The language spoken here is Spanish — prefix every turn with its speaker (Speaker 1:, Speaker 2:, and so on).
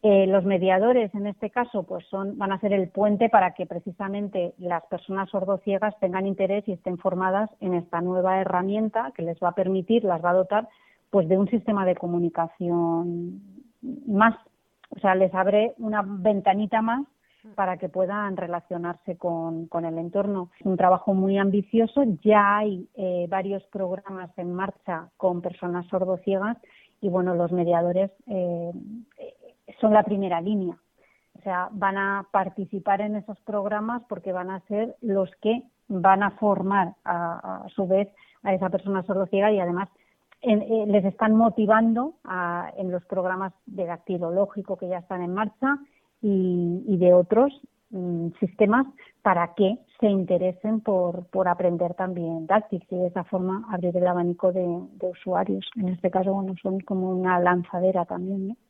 Speaker 1: Los mediadores, en este caso, pues van a ser el puente para que precisamente las personas sordociegas tengan interés y estén formadas en esta nueva herramienta que les va a permitir, las va a dotar, pues de un sistema de comunicación más, o sea, les abre una ventanita más para que puedan relacionarse con el entorno. Es un trabajo muy ambicioso, ya hay varios programas en marcha con personas sordociegas y, bueno, los mediadores son la primera línea. O sea, van a participar en esos programas porque van a ser los que van a formar a su vez a esa persona sordociega y además les están motivando en los programas de dactilológico que ya están en marcha y de otros sistemas para que se interesen por aprender también Dactyx y de esa forma abrir el abanico de usuarios. En este caso, bueno, son como una lanzadera también, ¿no?